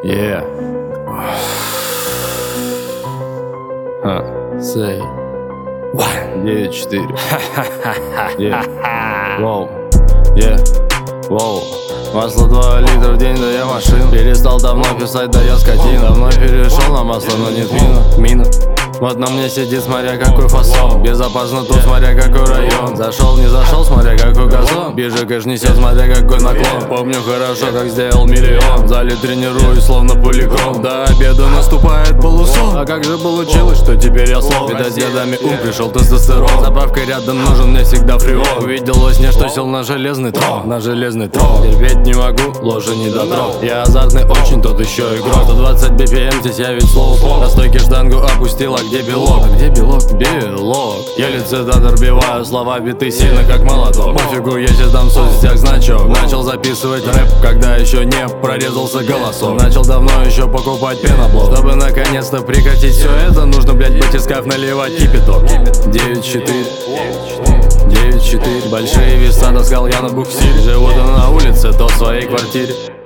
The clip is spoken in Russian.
Yeah. Say 9-4. Yeah. Воу. Yeah. Воу. Масло 2 литра в день, да я машин. Перестал давно писать, да я скотина. Давно перешел на масло, но нет мина. Вот на мне сидит, смотря какой фасон. Безопасно тут, смотря какой район. Зашел, не зашел, смотря какой газон. Биржа кэш несет, смотря какой наклон. Помню хорошо, как сделал миллион. В зале тренируюсь, словно полигон. До обеда наступает полусон. А как же получилось, что теперь я слов? Видать, годами ум пришел тестостерон. Заправкой рядом нужен мне всегда фреон. Увидел во сне, что сел на железный трон. Терпеть не могу, ложи не дотрог. Я азартный очень, тот еще игрок. 120 BPM, здесь я ведь слово пол. На стойке штангу опустил, а где белок? Белок. Я лицедатор, биваю слова, биты сильно как молоток. Пофигу, если там в соцсетях значок. Начал записывать рэп, когда еще не прорезался голосок. Начал давно еще покупать пеноблок. Чтобы наконец-то прекратить все это, нужно, блять, батискаф наливать кипяток. 9-4. Большие веса таскал я на буксире. Живу на улице, то в своей квартире.